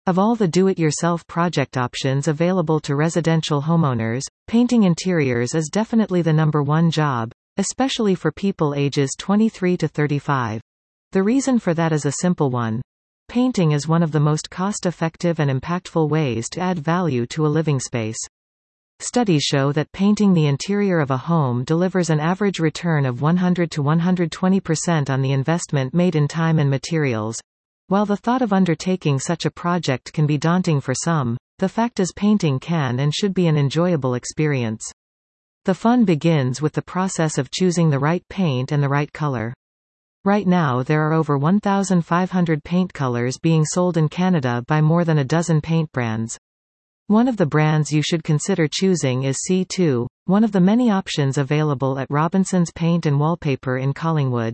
Of all the do-it-yourself project options available to residential homeowners, painting interiors is definitely the number one job, especially for people ages 23 to 35. The reason for that is a simple one. Painting is one of the most cost-effective and impactful ways to add value to a living space. Studies show that painting the interior of a home delivers an average return of 100 to 120% on the investment made in time and materials. While the thought of undertaking such a project can be daunting for some, the fact is painting can and should be an enjoyable experience. The fun begins with the process of choosing the right paint and the right color. Right now there are over 1,500 paint colors being sold in Canada by more than a dozen paint brands. One of the brands you should consider choosing is C2, one of the many options available at Robinsons Paint and Wallpaper in Collingwood.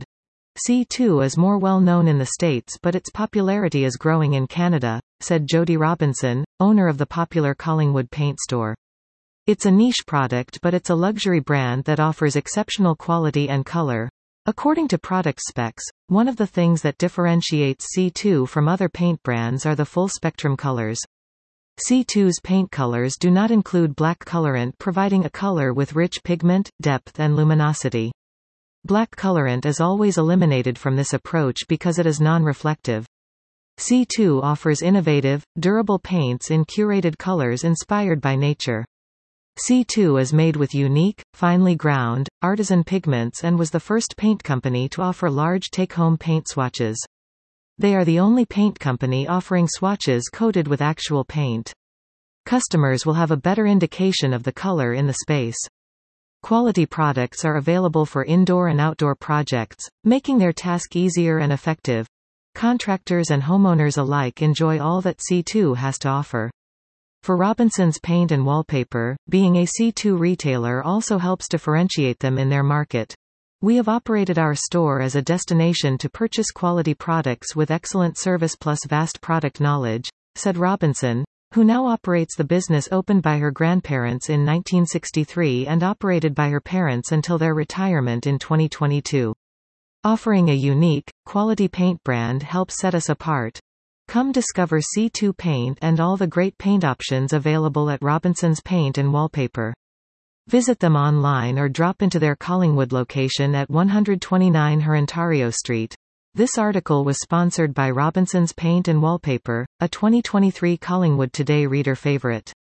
C2 is more well known in the States, but its popularity is growing in Canada, said Jody Robinson, owner of the popular Collingwood paint store. It's a niche product, but it's a luxury brand that offers exceptional quality and color. According to product specs, one of the things that differentiates C2 from other paint brands are the full-spectrum colors. C2's paint colors do not include black colorant, providing a color with rich pigment, depth and luminosity. Black colorant is always eliminated from this approach because it is non-reflective. C2 offers innovative, durable paints in curated colors inspired by nature. C2 is made with unique, finely ground, artisan pigments and was the first paint company to offer large take-home paint swatches. They are the only paint company offering swatches coated with actual paint. Customers will have a better indication of the color in the space. Quality products are available for indoor and outdoor projects, making their task easier and effective. Contractors and homeowners alike enjoy all that C2 has to offer. For Robinsons Paint and Wallpaper, being a C2 retailer also helps differentiate them in their market. We have operated our store as a destination to purchase quality products with excellent service plus vast product knowledge, said Robinson, who now operates the business opened by her grandparents in 1963 and operated by her parents until their retirement in 2022. Offering a unique, quality paint brand helps set us apart. Come discover C2 Paint and all the great paint options available at Robinsons Paint and Wallpaper. Visit them online or drop into their Collingwood location at 129 Ontario Street. This article was sponsored by Robinsons Paint and Wallpaper, a 2023 Collingwood Today reader favorite.